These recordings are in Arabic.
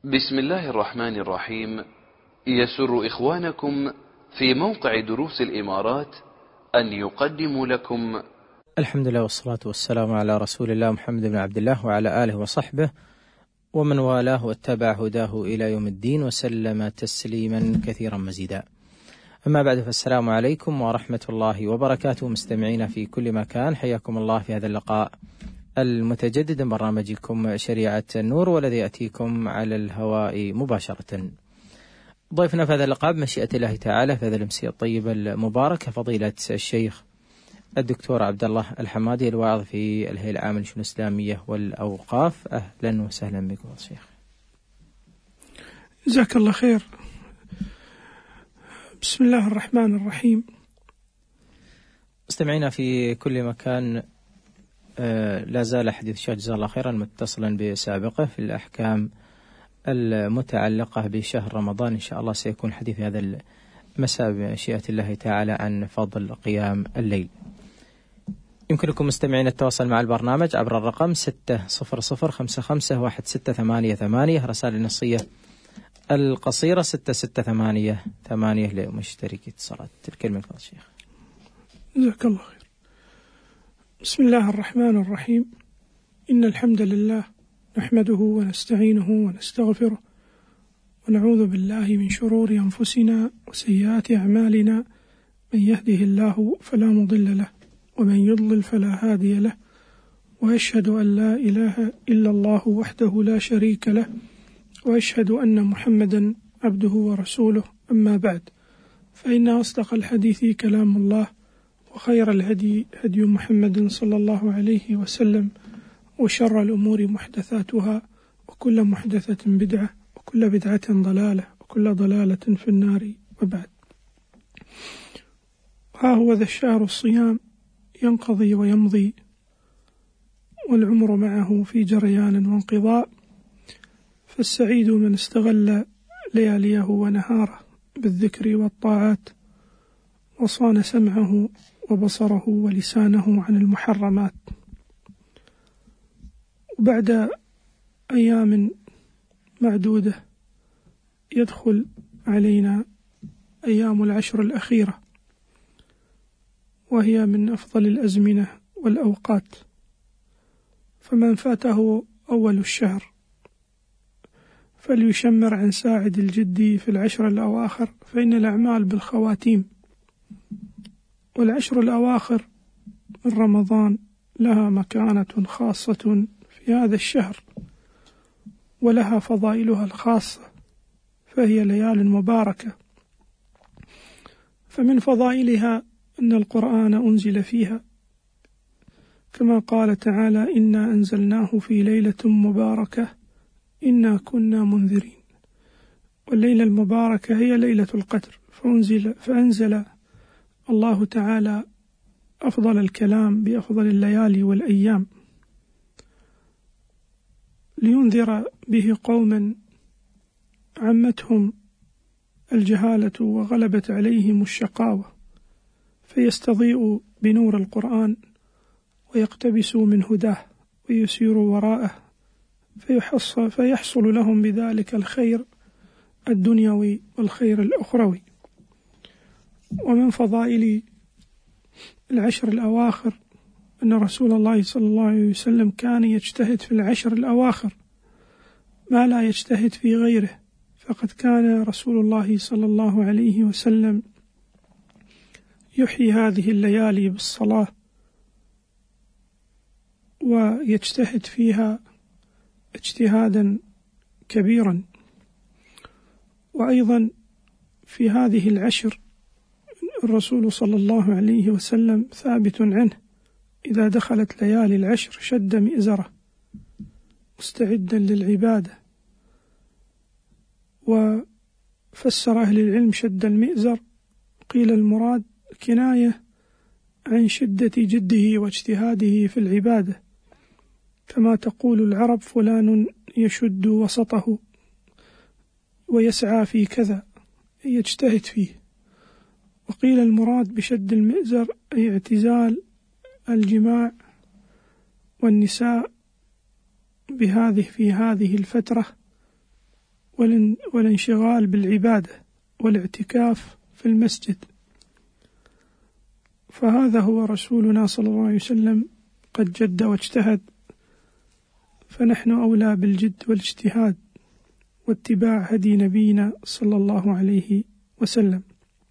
بسم الله الرحمن الرحيم. يسر إخوانكم في موقع دروس الإمارات أن يقدموا لكم الحمد لله والصلاة والسلام على رسول الله محمد بن عبد الله وعلى آله وصحبه ومن والاه واتبع هداه إلى يوم الدين وسلم تسليما كثيرا مزيدا. أما بعد، فالسلام عليكم ورحمة الله وبركاته. مستمعين في كل مكان، حياكم الله في هذا اللقاء المتجدد من برنامجكم شريعة النور، والذي يأتيكم على الهواء مباشرة. ضيفنا في هذا اللقاء بمشيئة الله تعالى في هذا الأمسية الطيبة المباركة فضيلة الشيخ الدكتور عبد الله الحمادي، الواعظ في الهيئة العامة للشؤون الإسلامية والأوقاف. أهلا وسهلا بكم شيخ. جزاك الله خير. بسم الله الرحمن الرحيم. مستمعينا في كل مكان، لا زال حديث الشيخ جزاه الله خيرا متصلا بسابقه في الأحكام المتعلقة بشهر رمضان. إن شاء الله سيكون حديث هذا المساء بمشيئة الله تعالى عن فضل قيام الليل. يمكنكم مستمعين التواصل مع البرنامج عبر الرقم 600551688، رسائل النصية القصيرة 6688 لمشتركي اتصالات. الكلمة لفضل الشيخ. جزاك الله خير. بسم الله الرحمن الرحيم. إن الحمد لله نحمده ونستعينه ونستغفره ونعوذ بالله من شرور أنفسنا وسيئات أعمالنا، من يهده الله فلا مضل له ومن يضلل فلا هادي له، وأشهد أن لا إله إلا الله وحده لا شريك له، وأشهد أن محمدا عبده ورسوله. أما بعد، فإن أصدق الحديث كلام الله، وخير الهدي هدي محمد صلى الله عليه وسلم، وشر الأمور محدثاتها، وكل محدثة بدعة، وكل بدعة ضلالة، وكل ضلالة في النار. وبعد، ها هو ذا الشهر الصيام ينقضي ويمضي، والعمر معه في جريان وانقضاء، فالسعيد من استغل لياليه ونهاره بالذكر والطاعات، وصان سمعه وبصره ولسانه عن المحرمات. وبعد أيام معدودة يدخل علينا أيام العشر الأخيرة، وهي من أفضل الأزمنة والأوقات، فمن فاته أول الشهر فليشمر عن ساعد الجد في العشر الأواخر، فإن الأعمال بالخواتيم. والعشر الأواخر من رمضان لها مكانة خاصة في هذا الشهر، ولها فضائلها الخاصة، فهي ليال مباركة. فمن فضائلها أن القرآن أنزل فيها، كما قال تعالى: إنا أنزلناه في ليلة مباركة إنا كنا منذرين. والليلة المباركة هي ليلة القدر، فأنزل الله تعالى أفضل الكلام بأفضل الليالي والأيام، لينذر به قوما عمتهم الجهالة وغلبت عليهم الشقاوة، فيستضيئوا بنور القرآن ويقتبسوا من هداه ويسيروا وراءه، فيحصل لهم بذلك الخير الدنيوي والخير الأخروي. ومن فضائل العشر الأواخر أن رسول الله صلى الله عليه وسلم كان يجتهد في العشر الأواخر ما لا يجتهد في غيره، فقد كان رسول الله صلى الله عليه وسلم يحيي هذه الليالي بالصلاة، ويجتهد فيها اجتهادا كبيرا. وأيضا في هذه العشر الرسول صلى الله عليه وسلم ثابت عنه إذا دخلت ليالي العشر شد مئزره مستعدا للعبادة. وفسر أهل العلم شد المئزر، قيل المراد كناية عن شدة جده واجتهاده في العبادة، كما تقول العرب: فلان يشد وسطه ويسعى في كذا، يجتهد فيه. وقيل المراد بشد المئزر أي اعتزال الجماع والنساء في هذه الفترة والانشغال بالعبادة والاعتكاف في المسجد. فهذا هو رسولنا صلى الله عليه وسلم قد جد واجتهد، فنحن أولى بالجد والاجتهاد واتباع هدي نبينا صلى الله عليه وسلم.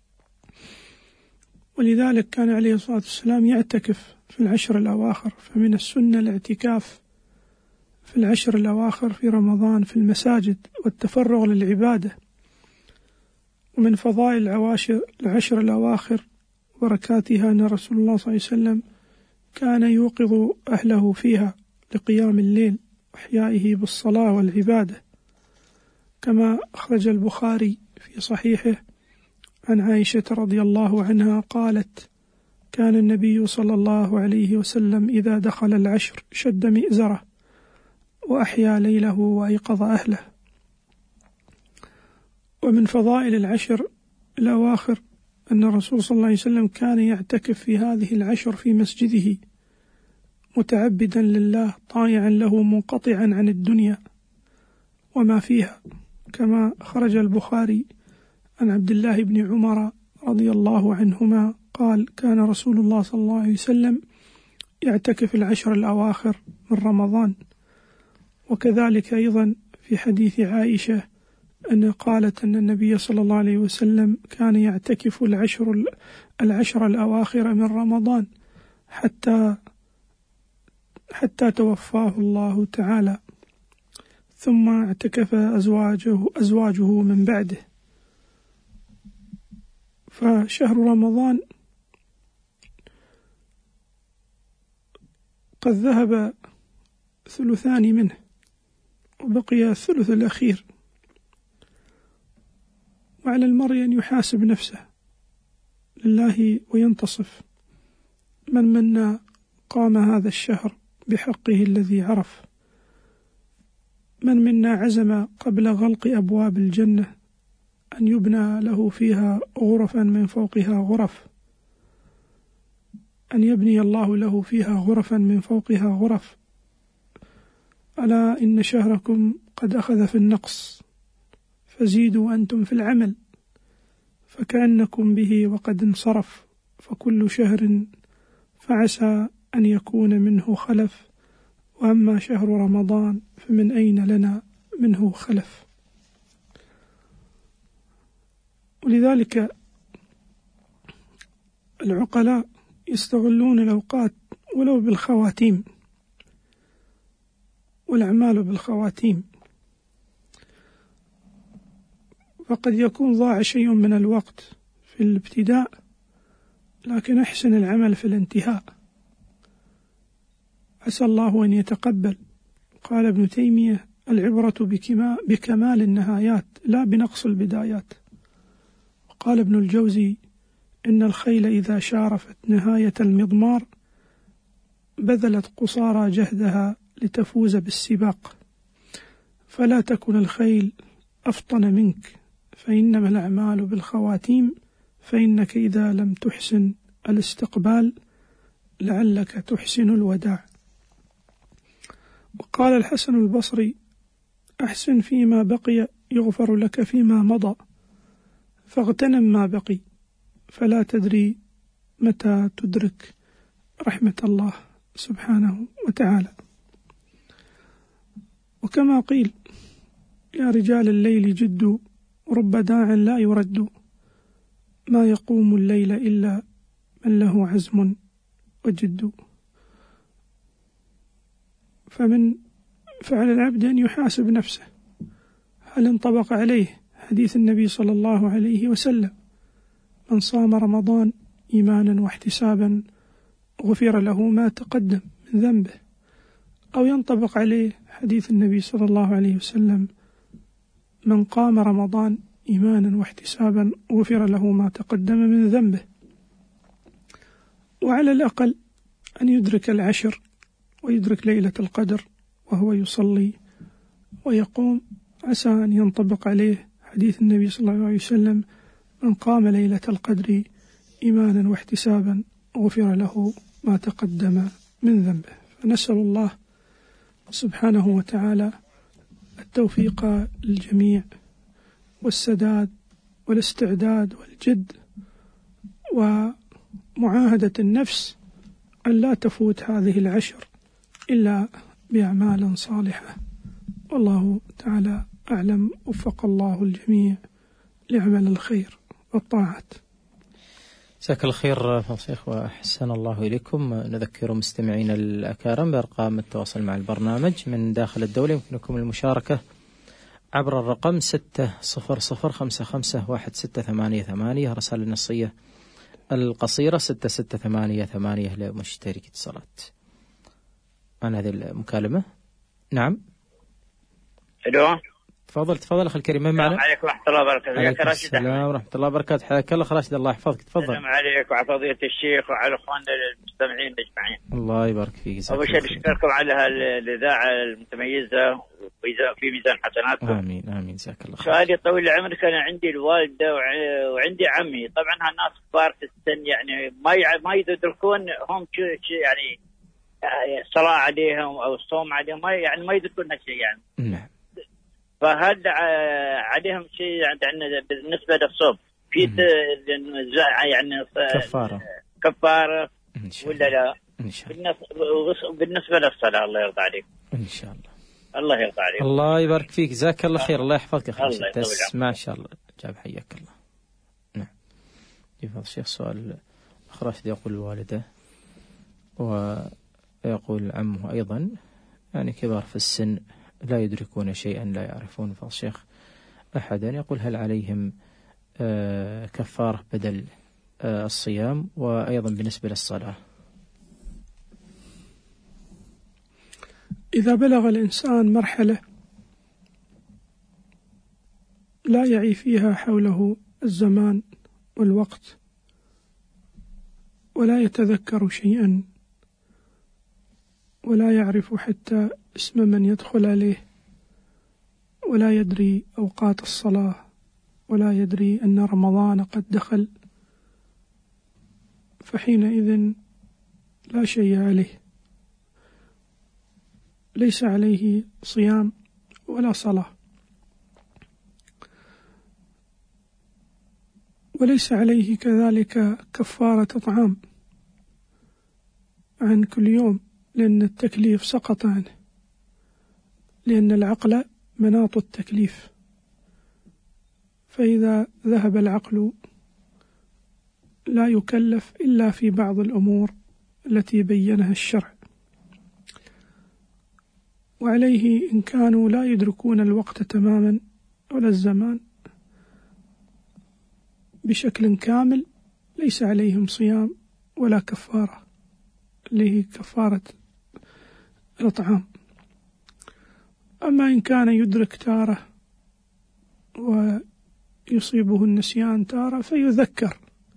ولذلك كان عليه الصلاة والسلام يعتكف في العشر الأواخر، فمن السنة الاعتكاف في العشر الأواخر في رمضان في المساجد والتفرغ للعبادة. ومن فضائل العشر الأواخر بركاتها أن رسول الله صلى الله عليه وسلم كان يوقظ أهله فيها لقيام الليل وإحيائه بالصلاة والعبادة، كما أخرج البخاري في صحيحه عن عائشة رضي الله عنها قالت: كان النبي صلى الله عليه وسلم إذا دخل العشر شد مئزره وأحيا ليله وأيقظ أهله. ومن فضائل العشر الأواخر أن الرسول صلى الله عليه وسلم كان يعتكف في هذه العشر في مسجده متعبدا لله طائعا له منقطعا عن الدنيا وما فيها، كما خرج البخاري عن عبد الله بن عمر رضي الله عنهما قال: كان رسول الله صلى الله عليه وسلم يعتكف العشر الأواخر من رمضان. وكذلك أيضا في حديث عائشة أن قالت أن النبي صلى الله عليه وسلم كان يعتكف العشر الأواخر من رمضان حتى توفاه الله تعالى، ثم اعتكف أزواجه من بعده. فشهر رمضان قد ذهب ثلثان منه وبقي الثلث الأخير، وعلى المرء أن يحاسب نفسه لله وينتصف. من منا قام هذا الشهر بحقه الذي عرف؟ من منا عزم قبل غلق أبواب الجنة أن يبنى له فيها غرفا من فوقها غرف، أن يبني الله له فيها غرفا من فوقها غرف؟ ألا إن شهركم قد أخذ في النقص فزيدوا أنتم في العمل، فكأنكم به وقد انصرف، فكل شهر فعسى أن يكون منه خلف، وأما شهر رمضان فمن أين لنا منه خلف. ولذلك العقلاء يستغلون الأوقات ولو بالخواتيم، والأعمال بالخواتيم، فقد يكون ضاع شيء من الوقت في الابتداء، لكن أحسن العمل في الانتهاء، عسى الله أن يتقبل. قال ابن تيمية: العبرة بكمال النهايات لا بنقص البدايات. قال ابن الجوزي: إن الخيل إذا شارفت نهاية المضمار بذلت قصارى جهدها لتفوز بالسباق، فلا تكن الخيل أفطن منك، فإنما الأعمال بالخواتيم، فإنك إذا لم تحسن الاستقبال لعلك تحسن الوداع. وقال الحسن البصري: أحسن فيما بقي يغفر لك فيما مضى، فاغتنم ما بقي، فلا تدري متى تدرك رحمة الله سبحانه وتعالى. وكما قيل: يا رجال الليل جدوا، رب داع لا يرد، ما يقوم الليل إلا من له عزم وجد. فعلى العبد أن يحاسب نفسه، هل انطبق عليه حديث النبي صلى الله عليه وسلم: من صام رمضان إيمانا واحتسابا غفر له ما تقدم من ذنبه؟ أو ينطبق عليه حديث النبي صلى الله عليه وسلم: من قام رمضان إيمانا واحتسابا غفر له ما تقدم من ذنبه؟ وعلى الأقل أن يدرك العشر ويدرك ليلة القدر وهو يصلي ويقوم، عسى أن ينطبق عليه حديث النبي صلى الله عليه وسلم: من قام ليلة القدر إيمانا واحتسابا غفر له ما تقدم من ذنبه. فنسأل الله سبحانه وتعالى التوفيق للجميع والسداد والاستعداد والجد، ومعاهدة النفس أن لا تفوت هذه العشر إلا بأعمال صالحة. والله تعالى أعلم، وفق الله الجميع لعمل الخير والطاعات. جزاك الله خير شيخ وأحسن الله إليكم. نذكر مستمعين الأكارم بأرقام التواصل مع البرنامج من داخل الدولة. يمكنكم المشاركة عبر الرقم 600551688، رسائل النصية القصيرة 6688 لمشترك اتصالات. عن هذه المكالمة. نعم. الو. تفضل أخي الكريم، من معنا؟ السلام عليكم ورحمة الله وبركاته. عليكم السلام ورحمة الله وبركاته. حياك الله أخ راشد، الله يحفظك. تفضل. السلام عليك وعلى فضيلة الشيخ وعلى اخواننا المستمعين اجمعين. الله يبارك فيك. اول شيء اشكركم على الاذاعة المتميزة وفي ميزان حسناتكم. امين جزاك الله خير. سؤالي طويل العمر، كان عندي الوالدة وعندي عمي، طبعا هالناس كبار في السن، يعني ما يدركون هم يعني الصلاة عليهم او الصوم عليهم، ما يدركون هالشيء يعني. نعم. فهل عليهم شيء عندنا بالنسبة للصوم في يعني كفارة ولا لا؟ إن شاء الله. بالنسبة للصلاة الله يرضى عليك. إن شاء الله. الله يرضى عليك. الله يبارك فيك، جزاك الله خير. الله يحفظك يا أخي. تسمع إن شاء الله. جاب حياك الله. نعم. يفضل الشيخ. سؤال أخ راشد يقول الوالدة ويقول عمه أيضا، يعني كبار في السن لا يدركون شيئا، لا يعرفون. فالشيخ أحدا يقول هل عليهم كفارة بدل الصيام؟ وأيضا بالنسبة للصلاة. إذا بلغ الإنسان مرحلة لا يعي فيها حوله الزمان والوقت ولا يتذكر شيئا ولا يعرف حتى اسم من يدخل عليه ولا يدري أوقات الصلاة ولا يدري أن رمضان قد دخل، فحينئذ لا شيء عليه، ليس عليه صيام ولا صلاة، وليس عليه كذلك كفارة طعام عن كل يوم، لأن التكليف سقط عنه، لأن العقل مناط التكليف، فإذا ذهب العقل لا يكلف إلا في بعض الأمور التي بينها الشرع. وعليه إن كانوا لا يدركون الوقت تماما ولا الزمان بشكل كامل ليس عليهم صيام ولا كفارة، اللي هي كفارة الإطعام. أما إن كان يدرك تارة ويصيبه النسيان تارة فيذكر،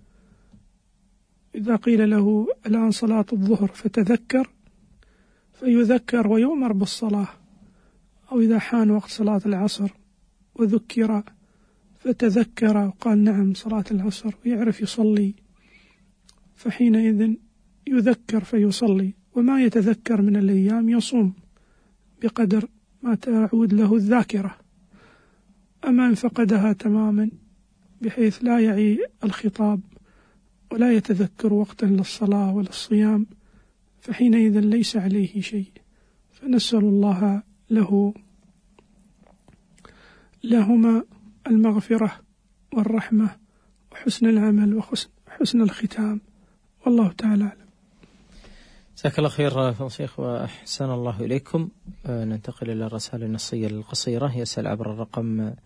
إذا قيل له الآن صلاة الظهر فتذكر فيذكر ويؤمر بالصلاة، أو إذا حان وقت صلاة العصر وذكر فتذكر وقال نعم صلاة العصر ويعرف يصلي، فحينئذ يذكر فيصلي، وما يتذكر من الأيام يصوم بقدر ما تعود له الذاكرة. أما إن فقدها تماما بحيث لا يعي الخطاب ولا يتذكر وقتا للصلاة وللصيام فحينئذ ليس عليه شيء. فنسأل الله لهما المغفرة والرحمة وحسن العمل وحسن الختام، والله تعالى أعلم. جزاك الله خير شيخ وأحسن الله إليكم. ننتقل إلى الرسائل النصية القصيرة. يسأل عبر الرقم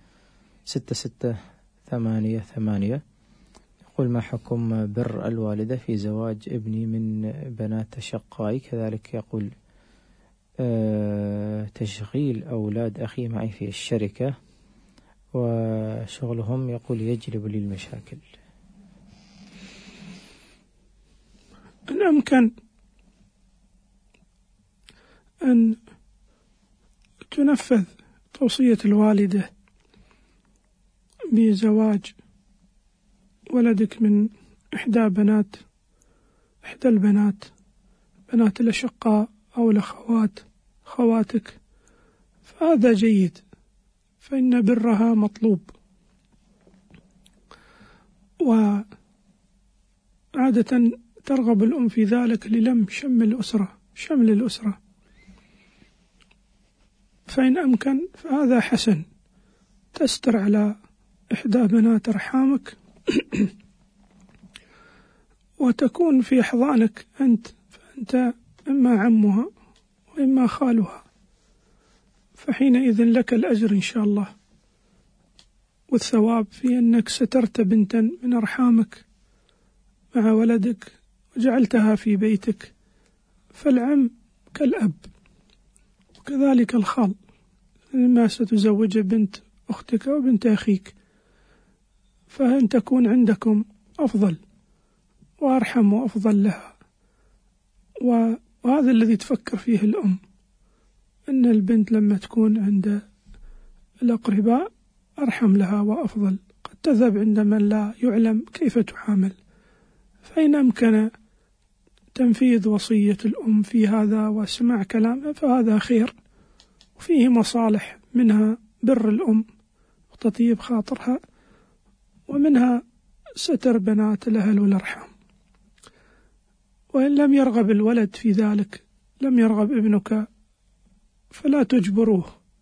6688، يقول ما حكم بر الوالدة في زواج ابني من بنات شقائي؟ كذلك يقول تشغيل أولاد أخي معي في الشركة وشغلهم يقول يجلب لي المشاكل. إن أمكن أن تنفذ توصية الوالدة بزواج ولدك من إحدى البنات بنات الأشقاء أو الأخوات خواتك، فهذا جيد، فإن برها مطلوب وعادة ترغب الأم في ذلك للم شمل الأسرة، فإن أمكن فهذا حسن، تستر على إحدى بنات أرحامك وتكون في أحضانك فأنت إما عمها وإما خالها، فحينئذ لك الأجر إن شاء الله والثواب في أنك سترت بنتا من أرحامك مع ولدك وجعلتها في بيتك. فالعم كالأب، وكذلك الخال، لما ستزوج بنت أختك وبنت أخيك، فأن تكون عندكم أفضل وأرحم وأفضل لها. وهذا الذي تفكر فيه الأم، أن البنت لما تكون عند الأقرباء أرحم لها وأفضل، قد تذهب عند من لا يعلم كيف تعامل، فإن أمكن تنفيذ وصية الأم في هذا وسماع كلامها فهذا خير، وفيه مصالح، منها بر الأم وتطيب خاطرها، ومنها ستر بنات الأهل والأرحام. وإن لم يرغب الولد في ذلك، لم يرغب ابنك، فلا تجبروه،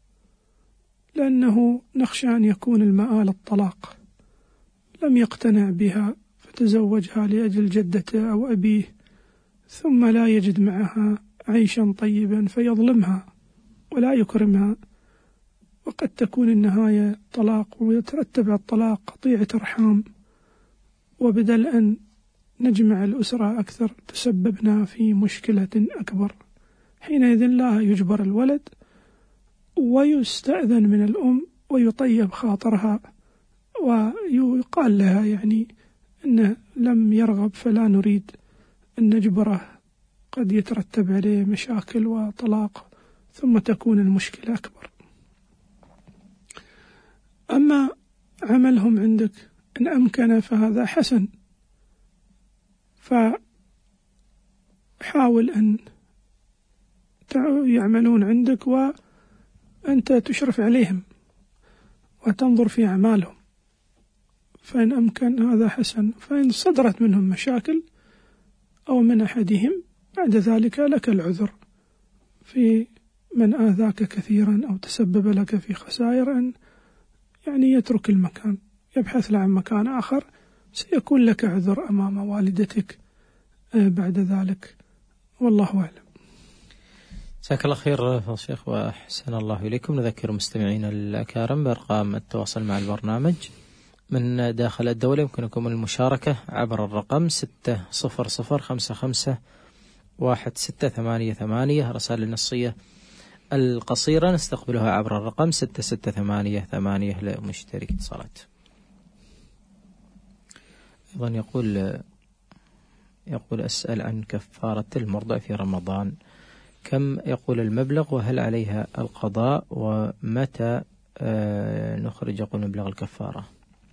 لأنه نخشى أن يكون المآل الطلاق، لم يقتنع بها فتزوجها لأجل جدته أو أبيه، ثم لا يجد معها عيشا طيبا فيظلمها ولا يكرمها، وقد تكون النهاية طلاق، ويترتب على الطلاق قطيعة أرحام، وبدل أن نجمع الأسرة أكثر تسببنا في مشكلة أكبر. حينئذ لا يجبر الولد، ويستأذن من الأم ويطيب خاطرها، ويقال لها يعني إنه لم يرغب فلا نريد أن نجبره، قد يترتب عليه مشاكل وطلاق ثم تكون المشكلة أكبر. أما عملهم عندك إن أمكن فهذا حسن، فحاول أن يعملون عندك وأنت تشرف عليهم وتنظر في أعمالهم، فإن أمكن هذا حسن. فإن صدرت منهم مشاكل أو من أحدهم بعد ذلك لك العذر في من آذاك كثيرا أو تسبب لك في خسائر، أن يعني يترك المكان، يبحث له عن مكان آخر، سيكون لك عذر أمام والدتك بعد ذلك، والله أعلم. جزاك الله خير يا شيخ وأحسن الله إليكم. نذكر مستمعينا الأكارم بأرقام التواصل مع البرنامج من داخل الدولة، يمكنكم المشاركة عبر الرقم 600551688. رسائل النصية القصيرة نستقبلها عبر الرقم 6688 لمشترك اتصالات. أيضا يقول أسأل عن كفارة المرضع في رمضان، كم يقول المبلغ، وهل عليها القضاء، ومتى نخرج يقول مبلغ الكفارة؟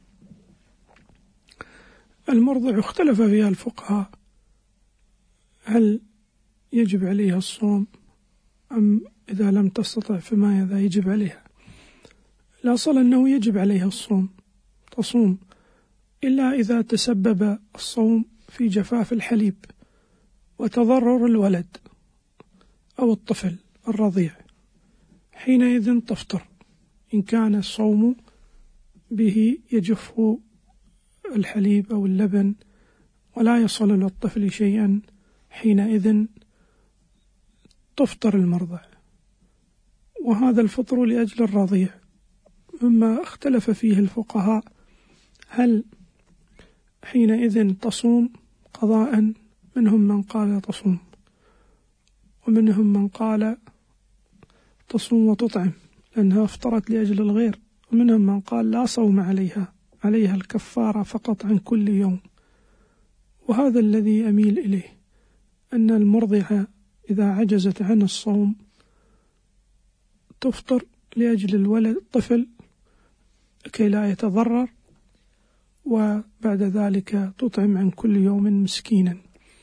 المرضع اختلف فيها الفقهاء، هل يجب عليها الصوم أم إذا لم تستطع فماذا يجب عليها؟ الأصل أنه يجب عليها الصوم، تصوم، إلا إذا تسبب الصوم في جفاف الحليب وتضرر الولد أو الطفل الرضيع، حينئذ تفطر إن كان الصوم به يجف الحليب أو اللبن ولا يصل للطفل شيئا، حينئذ تفطر المرضع، وهذا الفطر لأجل الرضيع. مما اختلف فيه الفقهاء، هل حينئذ تصوم قضاء؟ منهم من قال تصوم، ومنهم من قال تصوم وتطعم لأنها افطرت لأجل الغير، ومنهم من قال لا صوم عليها الكفارة فقط عن كل يوم. وهذا الذي أميل إليه، أن المرضعة إذا عجزت عن الصوم تفطر لأجل الولد الطفل كي لا يتضرر، وبعد ذلك تطعم عن كل يوم مسكينا،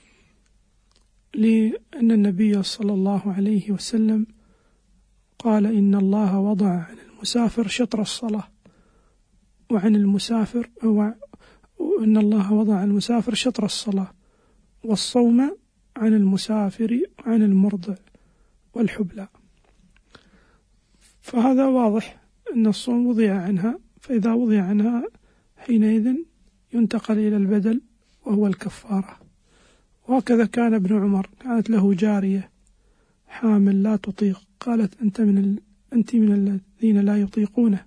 لأن النبي صلى الله عليه وسلم قال إن الله وضع عن المسافر شطر الصلاة، وعن المسافر وإن الله وضع عن المسافر شطر الصلاة والصوم عن المسافر وعن المرضع والحبلى. فهذا واضح أن الصوم وضع عنها، فإذا وضع عنها حينئذ ينتقل إلى البدل وهو الكفارة. وهكذا كان ابن عمر، كانت له جارية حامل لا تطيق، قالت أنت من الذين لا يطيقونه،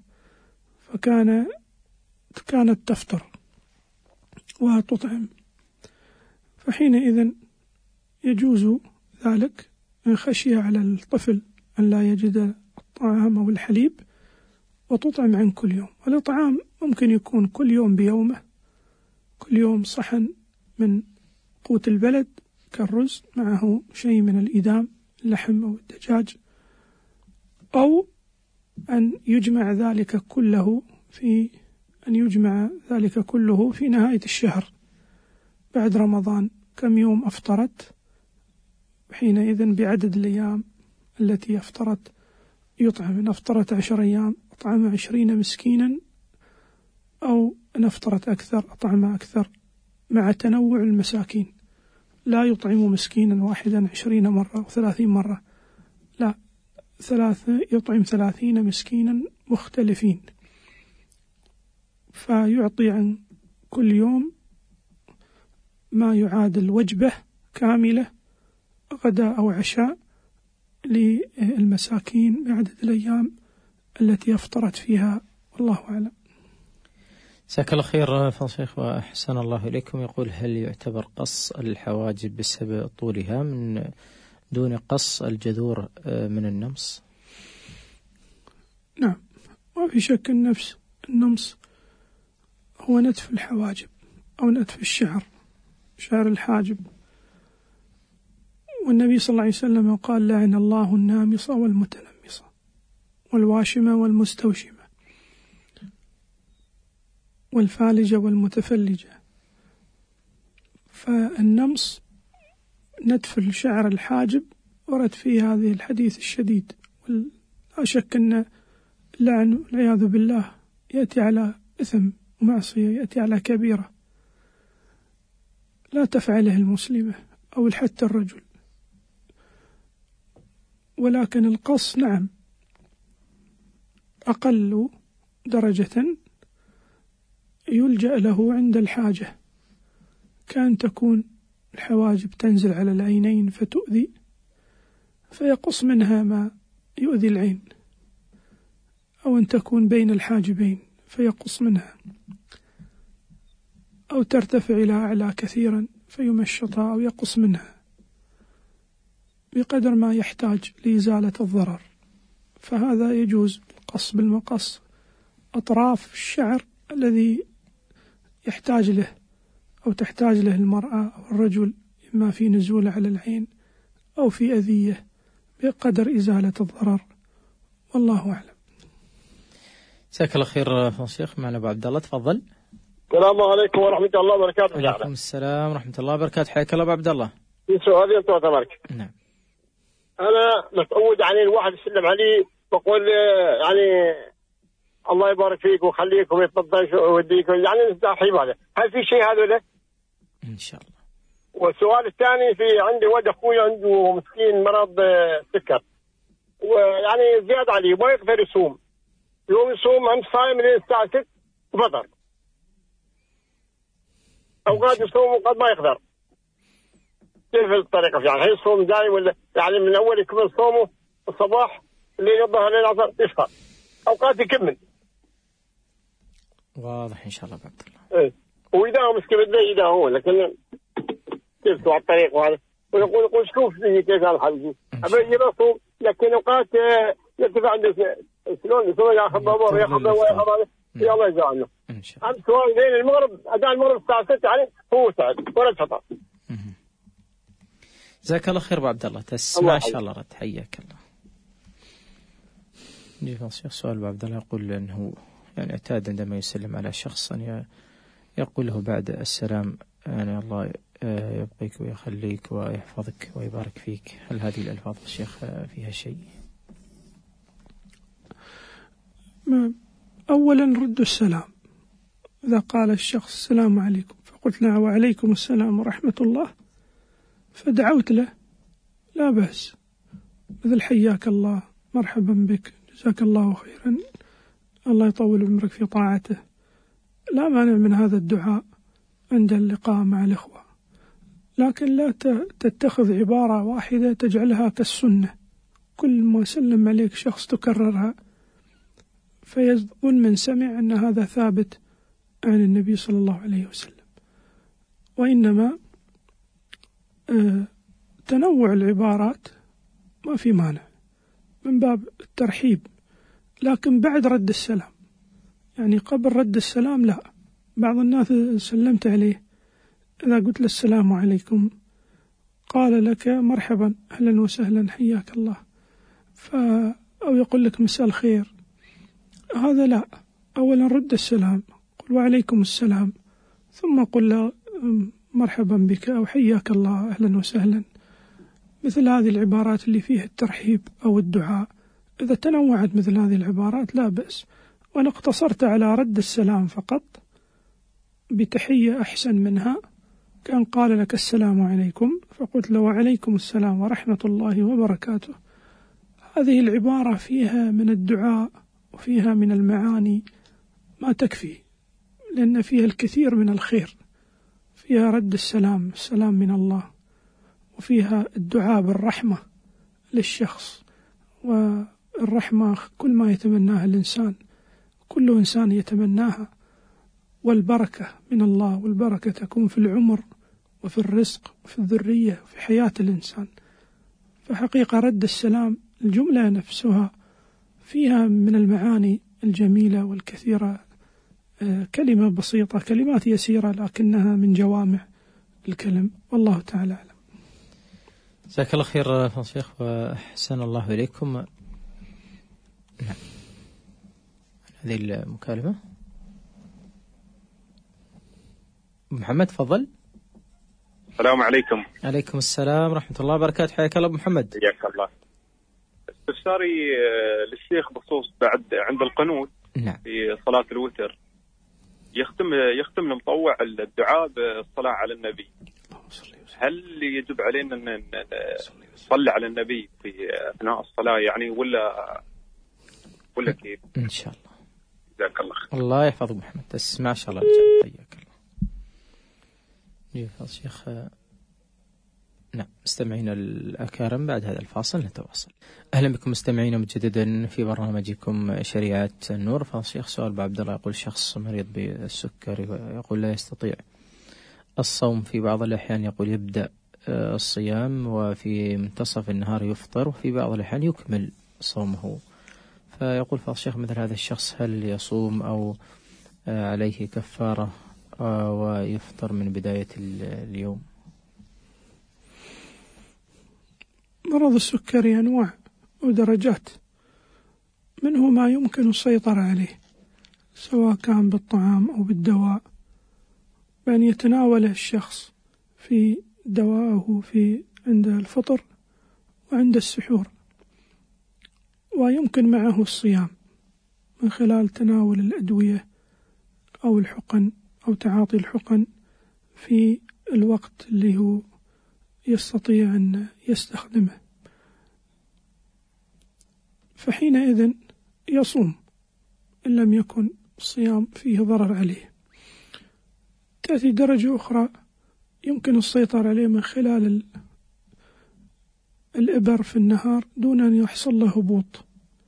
فكانت تفطر وتطعم. فحينئذ يجوز ذلك إن خشي على الطفل أن لا يجد الطعام أو الحليب، وتطعم عن كل يوم. والإطعام ممكن يكون كل يوم بيومه، كل يوم صحن من قوت البلد كالرز معه شيء من الإدام، اللحم أو الدجاج، أو أن يجمع ذلك كله في نهاية الشهر بعد رمضان، كم يوم أفطرت، حينئذ بعدد الأيام التي أفطرت يطعم. إن أفطرت 10 أيام أطعم 20 مسكينا، أو إن أفطرت أكثر أطعم أكثر، مع تنوع المساكين. لا يطعم مسكينا واحدا 20 مرة أو 30 مرة، لا، يطعم 30 مسكينا مختلفين، فيعطي عن كل يوم ما يعادل وجبة كاملة غداء أو عشاء للمساكين بعدد الأيام التي أفطرت فيها، والله أعلم. جزاك الله خير فضيلة، وأحسن الله إليكم. يقول: هل يعتبر قص الحواجب بسبب طولها من دون قص الجذور من النمص؟ نعم، ما في شك. النمص هو نتف الحواجب أو نتف شعر الحاجب. والنبي صلى الله عليه وسلم قال: لعن الله النامصة والمتنمصة والواشمة والمستوشمة والفالجة والمتفلجة. فالنمص نتف الشعر الحاجب ورد فيه هذه الحديث الشديد، ولا شك أن اللعن والعياذ بالله يأتي على إثم ومعصية، يأتي على كبيرة لا تفعله المسلمة أو حتى الرجل. ولكن القص نعم أقل درجة يلجأ له عند الحاجة، كان تكون الحواجب تنزل على العينين فتؤذي، فيقص منها ما يؤذي العين، أو أن تكون بين الحاجبين فيقص منها، أو ترتفع إلى أعلى كثيرا فيمشطها أو يقص منها بقدر ما يحتاج لإزالة الضرر. فهذا يجوز القص بالمقص أطراف الشعر الذي يحتاج له أو تحتاج له المرأة أو الرجل، إما في نزول على العين أو في أذية، بقدر إزالة الضرر، والله أعلم. جزاك الله خير شيخ. معنا أبو عبد الله، تفضل. السلام عليكم ورحمة الله وبركاته. وعليكم السلام ورحمة الله وبركاته. حياك الله أبو عبد الله. في سؤالي أنت وتبارك. نعم. أنا متعود يعني الواحد يسلم علي بقول يعني الله يبارك فيك ويخليك ويتفضل ويوديك، يعني الترحيب هذا، هل في شيء هذا له؟ إن شاء الله. والسؤال الثاني، في عندي ولد أخوي عنده مسكين مرض سكر، ويعني زيادة عليه ما يقدر يصوم، يوم يصوم أمس صايم من الساعة 6 وفطر، أوقات يصوم وقد ما يقدر. كيف الطريقة يعني؟ هل يصوم دائم ولا يعني من أول يكمل صومه الصباح الليل الظهر الليل العصر يفطر، أوقات يكمل؟ واضح إن شاء الله عبد الله. إيه، وإذا هو مسكين بالليل إذا هو، لكن كيف على الطريق وهذا، ويقول شوف لي كيف قال حبيبي أبي يصوم، لكن أوقات يرتفع عنده شلون ياخذ بابور ياخذ هذا، يا الله يجعلنا. إن شاء الله. أمس سؤال لين المغرب، أذان المغرب الساعة 6 يعني هو سعد ولا فطر. جزاك الله خير أبو عبد الله، تسمع إن شاء الله رد. حياك الله. يجي سؤال أبو عبد الله، يقول أنه يعني اعتاد عندما يسلم على شخص أن يقول له بعد السلام يعني الله يبقيك ويخليك ويحفظك ويبارك فيك. هل هذه الألفاظ الشيخ فيها شيء؟ أولا رد السلام، إذا قال الشخص السلام عليكم فقلت له وعليكم السلام ورحمة الله فدعوت له لا بأس، مثل حياك الله، مرحبا بك، جزاك الله خيرا، الله يطول عمرك في طاعته، لا مانع من هذا الدعاء عند اللقاء مع الإخوة، لكن لا تتخذ عبارة واحدة تجعلها كالسنة، كل ما سلم عليك شخص تكررها فيظن من سمع أن هذا ثابت عن النبي صلى الله عليه وسلم. وإنما تنوع العبارات ما في مانع من باب الترحيب، لكن بعد رد السلام، يعني قبل رد السلام لا. بعض الناس سلمت عليه إذا قلت له السلام عليكم قال لك مرحبا أهلا وسهلا حياك الله، أو يقول لك مساء الخير، هذا لا. أولا رد السلام، قل وعليكم السلام، ثم قل له مرحبا بك أو حياك الله أهلا وسهلا، مثل هذه العبارات اللي فيها الترحيب أو الدعاء. إذا تنوعت مثل هذه العبارات لا بأس. وأنا اقتصرت على رد السلام فقط بتحية أحسن منها، كان قال لك السلام عليكم فقلت له وعليكم السلام ورحمة الله وبركاته. هذه العبارة فيها من الدعاء وفيها من المعاني ما تكفي، لأن فيها الكثير من الخير، فيها رد السلام، السلام من الله، وفيها الدعاء بالرحمة للشخص، والرحمة كل ما يتمناها الإنسان، كل إنسان يتمناها، والبركة من الله، والبركة تكون في العمر وفي الرزق وفي الذرية وفي حياة الإنسان. فحقيقة رد السلام الجملة نفسها فيها من المعاني الجميلة والكثيرة، كلمة بسيطة، كلمات يسيرة لكنها من جوامع الكلم، والله تعالى أعلم. جزاك الله خير فضيلة الشيخ وأحسن الله إليكم. نعم. هذه المكالمة محمد، تفضل. السلام عليكم. عليكم السلام ورحمة الله وبركاته، حياك الله أبو محمد. حياك الله. استفساري للشيخ بخصوص بعد عند القنوت نعم. في صلاة الوتر يختم المطوع الدعاء بالصلاة على النبي، هل يجب علينا أن نصلي على النبي في أثناء الصلاة يعني ولا كيف؟ إن شاء الله. جزاك الله خير. الله يحفظك محمد، تسمع إن شاء الله. حياك الله. جزاك الشيخ. نعم، مستمعينا الأكارم، بعد هذا الفاصل نتواصل. أهلا بكم مستمعينا مجددا في برنامجكم شريعة النور. فالشيخ سؤال أبو عبد الله يقول شخص مريض بالسكري يقول لا يستطيع الصوم في بعض الأحيان، يقول يبدأ الصيام وفي منتصف النهار يفطر، وفي بعض الأحيان يكمل صومه، فيقول فالشيخ مثل هذا الشخص هل يصوم أو عليه كفارة ويفطر من بداية اليوم؟ مرض السكري أنواع ودرجات، منه ما يمكن السيطرة عليه سواء كان بالطعام أو بالدواء، بأن يتناوله الشخص في دوائه في عند الفطر وعند السحور، ويمكن معه الصيام من خلال تناول الأدوية أو الحقن أو تعاطي الحقن في الوقت اللي هو يستطيع أن يستخدمه، فحينئذ يصوم إن لم يكن الصيام فيه ضرر عليه. تأتي درجة أخرى يمكن السيطرة عليه من خلال الإبر في النهار دون أن يحصل له هبوط،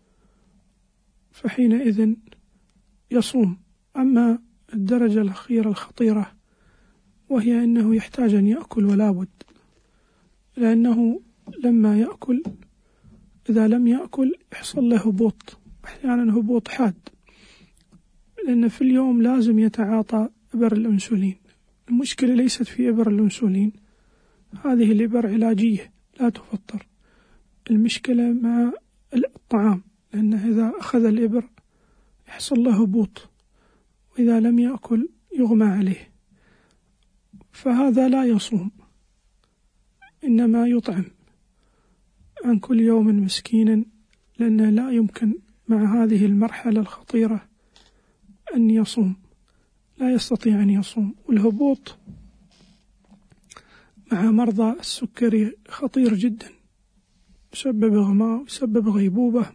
فحينئذ يصوم. أما الدرجة الأخيرة الخطيرة وهي أنه يحتاج أن يأكل ولا بد، لأنه لما يأكل إذا لم يأكل يحصل له هبوط، أحيانا هبوط حاد، لأن في اليوم لازم يتعاطى إبر الأنسولين. المشكلة ليست في إبر الأنسولين، هذه الإبر علاجية لا تفطر، المشكلة مع الطعام، لأنه إذا أخذ الإبر يحصل له هبوط، وإذا لم يأكل يغمى عليه، فهذا لا يصوم، إنما يطعم عن كل يوم مسكينا، لأنه لا يمكن مع هذه المرحلة الخطيرة أن يصوم، لا يستطيع أن يصوم. والهبوط مع مرضى السكري خطير جدا، يسبب إغماء ويسبب غيبوبة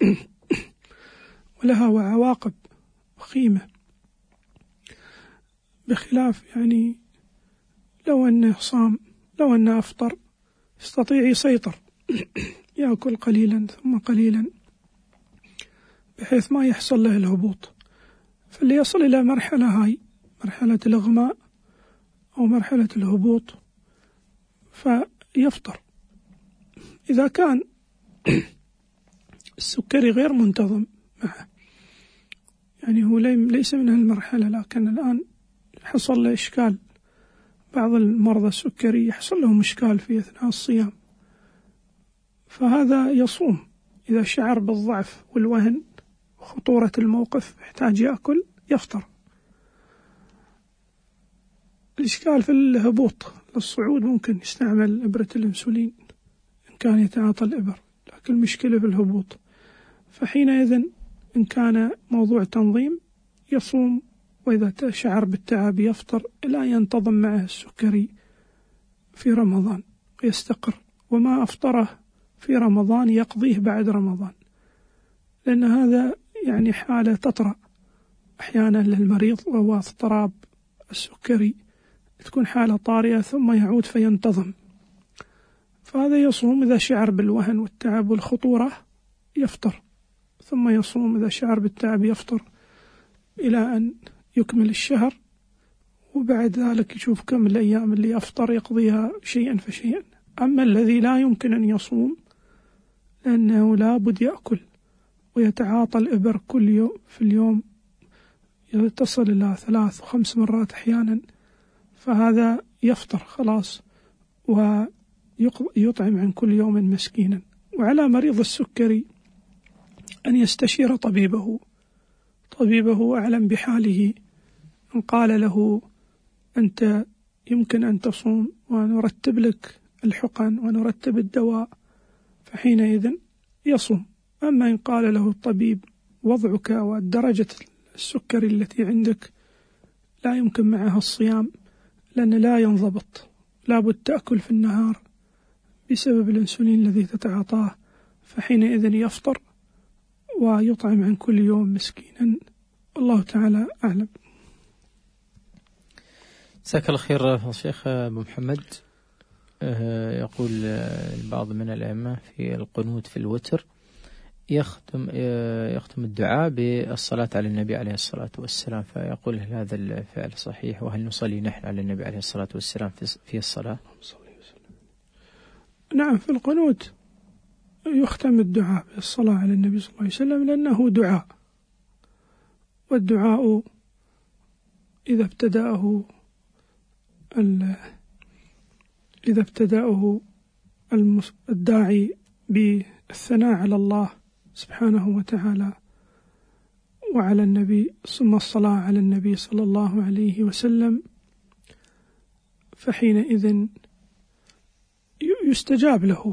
ولها عواقب وخيمة، بخلاف يعني لو أنه صام، لو أنه أفطر يستطيع يسيطر يأكل قليلا ثم قليلا بحيث ما يحصل له الهبوط. فاللي يصل إلى مرحلة هاي، مرحلة الإغماء أو مرحلة الهبوط، فيفطر. إذا كان السكري غير منتظم معه، يعني هو ليس من هالمرحلة، لكن الآن حصل له إشكال، بعض المرضى السكري يحصل لهم إشكال في أثناء الصيام، فهذا يصوم. إذا شعر بالضعف والوهن وخطورة الموقف يحتاج يأكل، يفطر. الإشكال في الهبوط للصعود ممكن يستعمل إبرة الأنسولين إن كان يتعاطى الإبر، لكن المشكلة في الهبوط. فحينئذ إن كان موضوع تنظيم يصوم، وإذا شعر بالتعب يفطر إلى أن ينتظم معه السكري في رمضان ويستقر. وما أفطره في رمضان يقضيه بعد رمضان، لأن هذا يعني حالة تطرأ أحيانا للمريض، وهو اضطراب السكري، تكون حالة طارئة ثم يعود فينتظم. فهذا يصوم إذا شعر بالوهن والتعب والخطورة يفطر، ثم يصوم إذا شعر بالتعب يفطر إلى أن يكمل الشهر، وبعد ذلك يشوف كم الأيام اللي أفطر يقضيها شيئا فشيئا. أما الذي لا يمكن أن يصوم لأنه لا بد يأكل ويتعاطى الإبر كل يوم في اليوم، تصل إلى 3 و5 مرات أحيانا، فهذا يفطر خلاص ويطعم عن كل يوم مسكينا. وعلى مريض السكري أن يستشير طبيبه أعلم بحاله. إن قال له أنت يمكن أن تصوم ونرتب لك الحقن ونرتب الدواء، فحينئذ يصوم. أما إن قال له الطبيب وضعك ودرجة السكري التي عندك لا يمكن معها الصيام لأن لا ينضبط، لا بد تأكل في النهار بسبب الأنسولين الذي تتعاطاه، فحينئذ يفطر ويطعم عن كل يوم مسكينا. الله تعالى أعلم. جزاك الله خير شيخ أبو محمد. يقول البعض من الأئمة في القنوت في الوتر يختم الدعاء بالصلاة على النبي عليه الصلاة والسلام، فيقول هل هذا الفعل صحيح؟ وهل نصلي نحن على النبي عليه الصلاة والسلام في الصلاة؟ نعم، في القنوت يختم الدعاء بالصلاة على النبي صلى الله عليه وسلم، لأنه دعاء، والدعاء إذا ابتدأه الداعي بالثناء على الله سبحانه وتعالى وعلى النبي، ثم الصلاة على النبي صلى الله عليه وسلم، فحينئذ يستجاب له.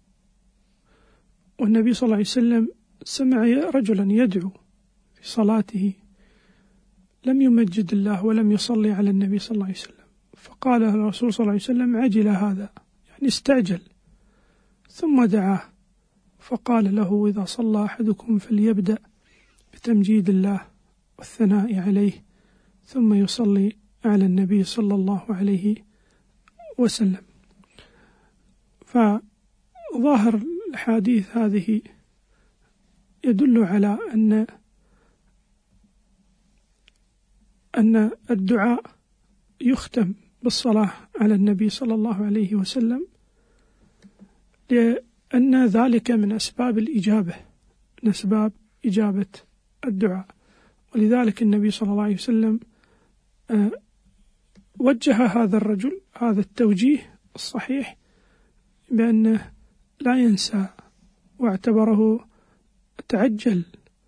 والنبي صلى الله عليه وسلم سمع رجلا يدعو في صلاته لم يمجد الله ولم يصلي على النبي صلى الله عليه وسلم، فقال الرسول صلى الله عليه وسلم عجل هذا، يعني استعجل، ثم دعاه فقال له إذا صلى أحدكم فليبدأ بتمجيد الله والثناء عليه ثم يصلي على النبي صلى الله عليه وسلم. فظاهر الحديث هذه يدل على أن الدعاء يختم بالصلاة على النبي صلى الله عليه وسلم، لأن ذلك من أسباب الإجابة، من أسباب إجابة الدعاء. ولذلك النبي صلى الله عليه وسلم وجه هذا الرجل هذا التوجيه الصحيح بأنه لا ينسى، واعتبره تعجل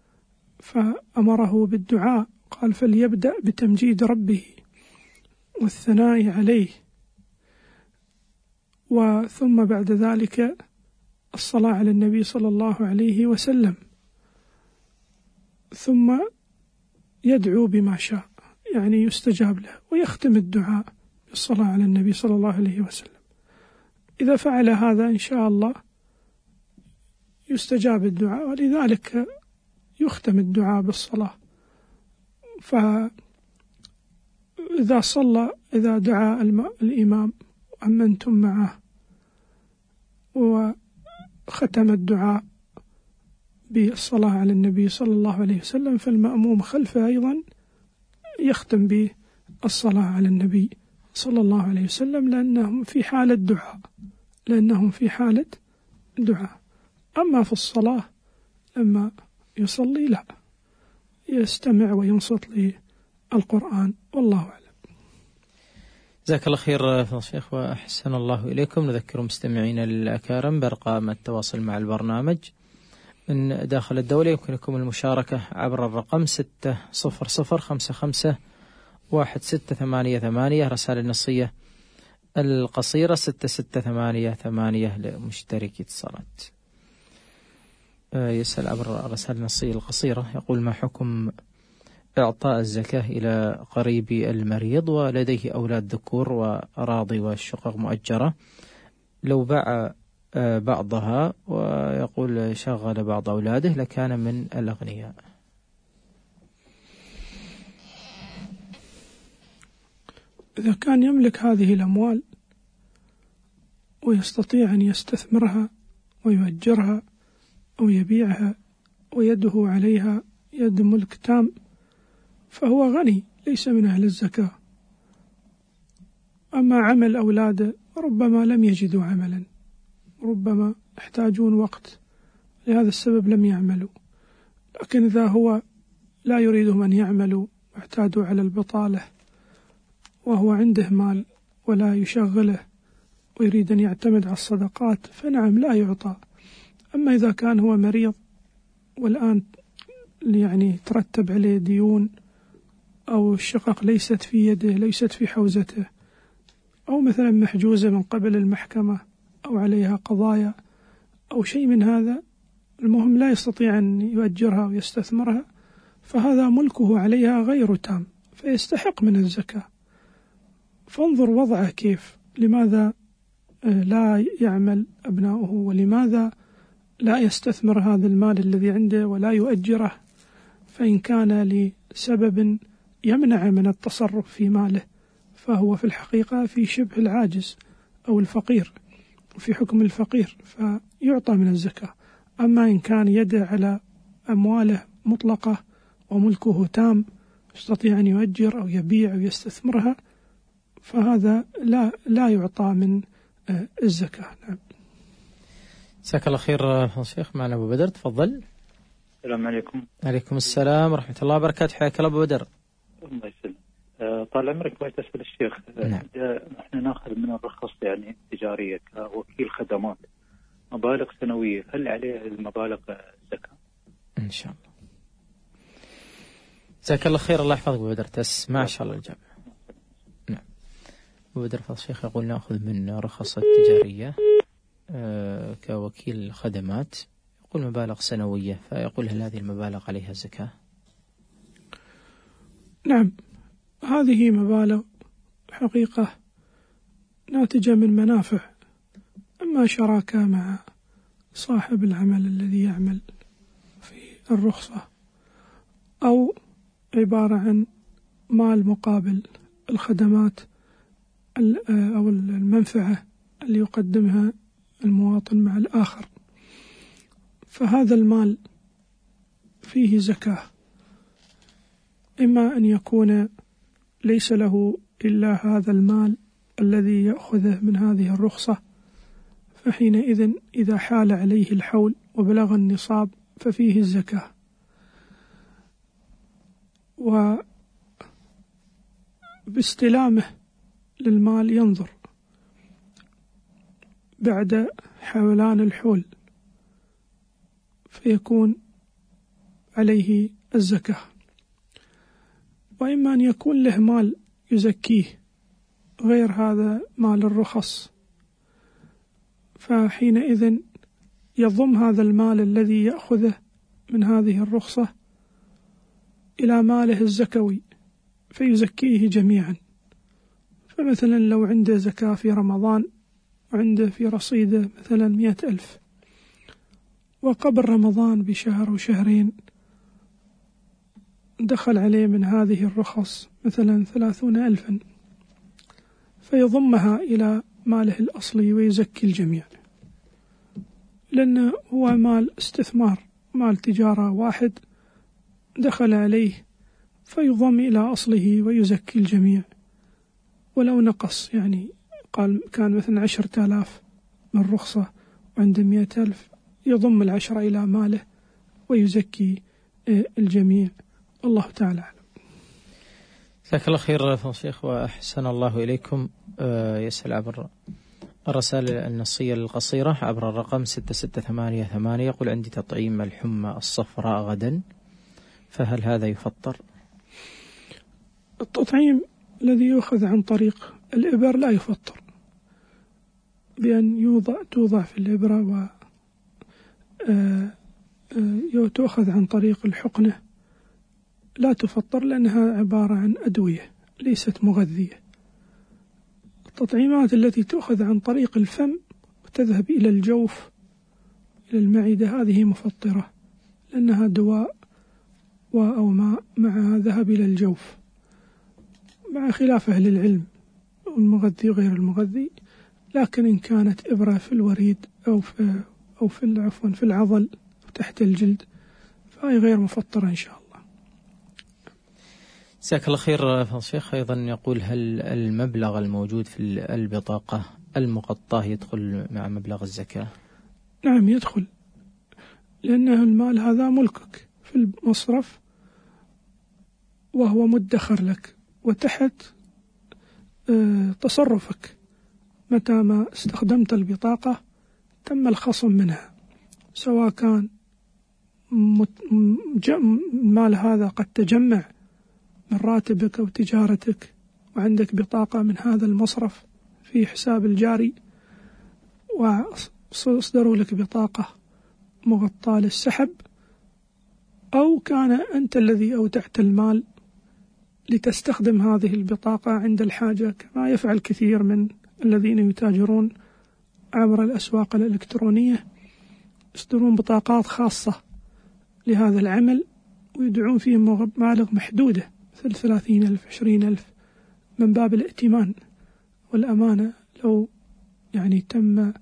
فأمره بالدعاء، قال فليبدأ بتمجيد ربه والثناء عليه، وثم بعد ذلك الصلاة على النبي صلى الله عليه وسلم، ثم يدعو بما شاء، يعني يستجاب له، ويختم الدعاء بالصلاة على النبي صلى الله عليه وسلم. إذا فعل هذا إن شاء الله يستجاب الدعاء، ولذلك يختم الدعاء بالصلاة. فإذا إذا دعا الإمام وأمنتم معه وختم الدعاء بالصلاة على النبي صلى الله عليه وسلم، فالمأموم خلفه أيضا يختم بالصلاة على النبي صلى الله عليه وسلم، لأنهم في حالة دعاء. أما في الصلاة لما يصلي لا، يستمع وينصت للقرآن، والله أعلم. جزاك الله خير فضل الشيخ وأحسن الله إليكم. نذكر مستمعينا الأكارم بأرقام التواصل مع البرنامج من داخل الدولة. يمكنكم المشاركة عبر الرقم 600551688، رسائل النصية القصيرة 6688 لمشتركي اتصالات. يسأل عبر الرسائل النصية القصيرة، يقول: ما حكم إعطاء الزكاة إلى قريبي المريض ولديه أولاد ذكور وأراضي وشقق مؤجرة، لو باع بعضها ويقول شغل بعض أولاده لكان من الأغنياء؟ إذا كان يملك هذه الأموال ويستطيع أن يستثمرها ويؤجرها أو يبيعها ويده عليها يد ملك تام، فهو غني ليس من أهل الزكاة. أما عمل أولاده ربما لم يجدوا عملا، ربما يحتاجون وقت، لهذا السبب لم يعملوا. لكن إذا هو لا يريدهم أن يعملوا واعتادوا على البطالة وهو عنده مال ولا يشغله ويريد أن يعتمد على الصدقات، فنعم لا يعطى. أما إذا كان هو مريض والآن يعني ترتب عليه ديون أو الشقق ليست في يده، ليست في حوزته، أو مثلا محجوزة من قبل المحكمة أو عليها قضايا أو شيء من هذا، المهم لا يستطيع أن يؤجرها ويستثمرها، فهذا ملكه عليها غير تام، فيستحق من الزكاة. فانظر وضعه كيف، لماذا لا يعمل أبناؤه، ولماذا لا يستثمر هذا المال الذي عنده ولا يؤجره؟ فإن كان لسبب يمنع من التصرف في ماله فهو في الحقيقة في شبه العاجز أو الفقير، وفي حكم الفقير، فيعطى من الزكاة. أما إن كان يده على أمواله مطلقة وملكه تام، يستطيع أن يؤجر أو يبيع أو يستثمرها، فهذا لا يعطى من الزكاة. نعم. جزاك الله خير شيخ. معنا أبو بدر، تفضل. السلام عليكم. عليكم السلام ورحمة الله وبركاته. حياك الله أبو بدر. الله يسلم. طال عمرك، بغيت أسأل الشيخ. نعم. نحن نأخذ من الرخص يعني تجارية كوكيل خدمات مبالغ سنوية، هل عليه المبالغ زكاة؟ إن شاء الله. جزاك الله خير. الله يحفظك أبو بدر، تسمع إن شاء الله الإجابة. نعم. أبو بدر فضل الشيخ يقول: نأخذ من رخص التجارية كوكيل خدمات، يقول مبالغ سنوية، فيقول هل هذه المبالغ عليها زكاة؟ نعم، هذه مبالغ حقيقة ناتجة من منافع، أما شراكة مع صاحب العمل الذي يعمل في الرخصة، أو عبارة عن مال مقابل الخدمات أو المنفعة اللي يقدمها المواطن مع الآخر، فهذا المال فيه زكاة. إما أن يكون ليس له إلا هذا المال الذي يأخذه من هذه الرخصة، فحينئذ إذا حال عليه الحول وبلغ النصاب ففيه الزكاة. وباستلامه للمال ينظر بعد حولان الحول فيكون عليه الزكاة. وإما أن يكون له مال يزكيه غير هذا مال الرخص، فحينئذ يضم هذا المال الذي يأخذه من هذه الرخصة إلى ماله الزكوي، فيزكيه جميعا. فمثلا لو عنده زكاة في رمضان وعنده في رصيده مثلا 100,000، وقبل رمضان بشهر وشهرين دخل عليه من هذه الرخص مثلا 30,000، فيضمها إلى ماله الأصلي ويزكي الجميع، لأنه هو مال استثمار، مال تجارة واحد دخل عليه، فيضم إلى أصله ويزكي الجميع. ولو نقص، يعني قال كان مثلا 10,000 من رخصة وعنده 100,000، يضم 10 إلى ماله ويزكي الجميع. الله تعالى أعلم. جزاك الله خير فضيلة الشيخ وأحسن الله إليكم. يسأل عبر الرسائل النصية القصيرة عبر الرقم 6688، يقول: عندي تطعيم الحمى الصفراء غدا، فهل هذا يفطر؟ التطعيم الذي يؤخذ عن طريق الإبر لا يفطر، بأن توضع في الإبرة وتؤخذ عن طريق الحقنة لا تفطر، لأنها عبارة عن أدوية ليست مغذية. التطعيمات التي تؤخذ عن طريق الفم وتذهب إلى الجوف إلى المعدة هذه مفطرة، لأنها دواء أو ماء مع ذهب إلى الجوف، مع خلاف أهل العلم المغذي وغير المغذي. لكن إن كانت إبرة في الوريد أو في العضل تحت الجلد فهي غير مفطرة إن شاء الله. جزاك الله خير فضيلة الشيخ. أيضا يقول: هل المبلغ الموجود في البطاقة المغطاة يدخل مع مبلغ الزكاة؟ نعم يدخل، لأنه المال هذا ملكك في المصرف وهو مدخر لك وتحت تصرفك. متى ما استخدمت البطاقة تم الخصم منها، سواء كان المال هذا قد تجمع من راتبك أو تجارتك وعندك بطاقة من هذا المصرف في حساب الجاري، وصدروا لك بطاقة مغطاة للسحب، أو كان أنت الذي أودعت المال لتستخدم هذه البطاقة عند الحاجة، كما يفعل كثير من الذين يتاجرون عبر الأسواق الإلكترونية، يصدرون بطاقات خاصة لهذا العمل ويدعون فيه مبالغ محدودة مثل 30,000 20,000 من باب الائتمان والأمانة. لو يعني تم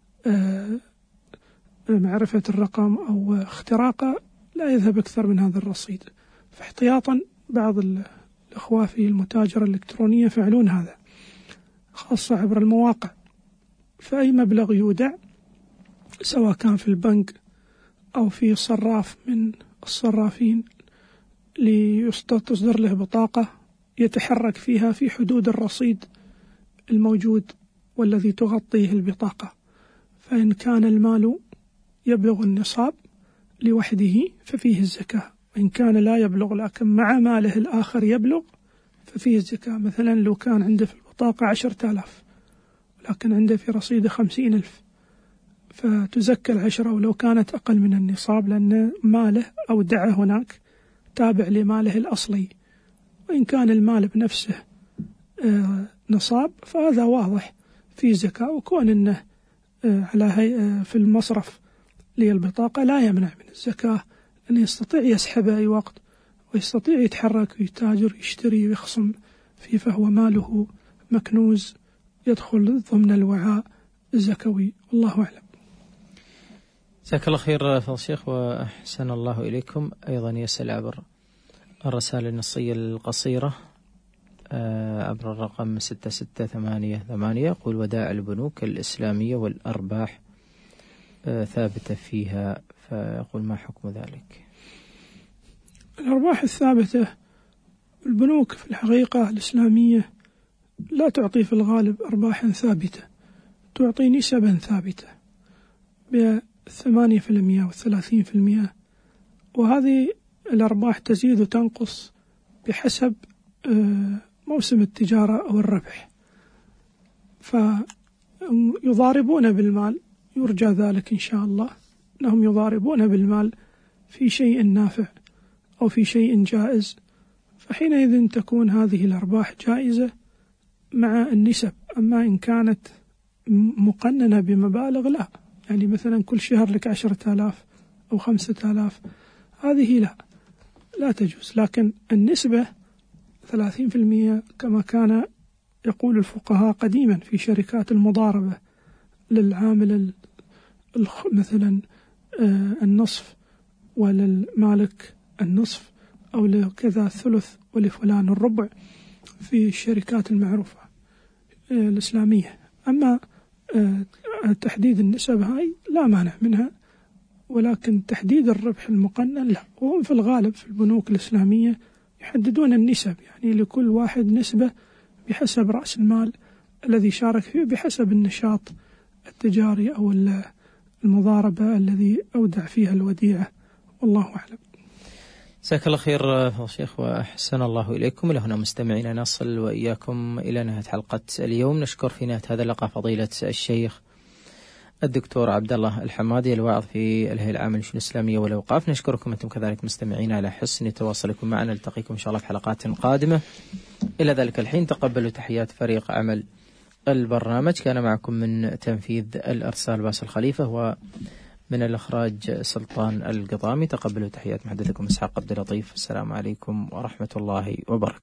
معرفة الرقم أو اختراقه لا يذهب أكثر من هذا الرصيد. فاحتياطا بعض الأخوة في المتاجرة الإلكترونية يفعلون هذا، خاصة عبر المواقع. فأي مبلغ يودع سواء كان في البنك أو في صراف من الصرافين لتصدر له بطاقة يتحرك فيها في حدود الرصيد الموجود والذي تغطيه البطاقة. فإن كان المال يبلغ النصاب لوحده ففيه الزكاة، وإن كان لا يبلغ لكن مع ماله الآخر يبلغ ففيه الزكاة. مثلا لو كان عنده في البطاقة 10,000 ولكن عنده في رصيده 50,000 فتزكى 10، ولو كانت أقل من النصاب لأن ماله أودعه هناك تابع لماله الأصلي. وإن كان المال بنفسه نصاب فهذا واضح في زكاة. وكون أنه على في المصرف للبطاقة لا يمنع من الزكاة، أنه يستطيع يسحبها أي وقت ويستطيع يتحرك ويتاجر يشتري ويخصم فيه، فهو ماله مكنوز يدخل ضمن الوعاء الزكوي. والله أعلم. جزاك الله خير فضيلة الشيخ وأحسن الله إليكم. أيضا يسأل عبر الرسالة النصية القصيرة عبر الرقم 6688، يقول: ودائع البنوك الإسلامية والأرباح ثابتة فيها، فيقول: ما حكم ذلك؟ الأرباح الثابتة البنوك في الحقيقة الإسلامية لا تعطي في الغالب أرباحا ثابتة، تعطي نسبا ثابتة ب8% و30%، وهذه الأرباح تزيد وتنقص بحسب موسم التجارة أو الربح. فيضاربون بالمال، يرجى ذلك إن شاء الله أنهم يضاربون بالمال في شيء نافع أو في شيء جائز، فحينئذ تكون هذه الأرباح جائزة مع النسب. أما إن كانت مقننة بمبالغ لا، يعني مثلا كل شهر لك 10,000 أو 5,000، هذه لا تجوز. لكن النسبة 30% كما كان يقول الفقهاء قديما في شركات المضاربة، للعامل مثلا النصف وللمالك النصف، أو لكذا الثلث ولفلان الربع في الشركات المعروفة الإسلامية. أما تحديد النسب هاي لا مانع منها، ولكن تحديد الربح المقنن لا. وهم في الغالب في البنوك الإسلامية يحددون النسب، يعني لكل واحد نسبة بحسب رأس المال الذي شارك فيه، بحسب النشاط التجاري أو المضاربة الذي أودع فيها الوديعة، والله أعلم. جزاك الله خير شيخ وأحسن الله إليكم. إلى هنا مستمعين نصل وإياكم إلى نهاية حلقة اليوم. نشكر في نهاية هذا اللقاء فضيلة الشيخ الدكتور عبد الله الحمادي الواعظ في الهيئة العامة للشؤون الإسلامية والأوقاف. نشكركم أنتم كذلك مستمعين على حسن تواصلكم معنا. نلتقيكم إن شاء الله في حلقات قادمة. إلى ذلك الحين تقبلوا تحيات فريق عمل البرنامج. كان معكم من تنفيذ الإرسال باسل خليفة، ومن الإخراج سلطان القضامي. تقبلوا تحيات محدثكم إسحاق عبد اللطيف. السلام عليكم ورحمة الله وبركاته.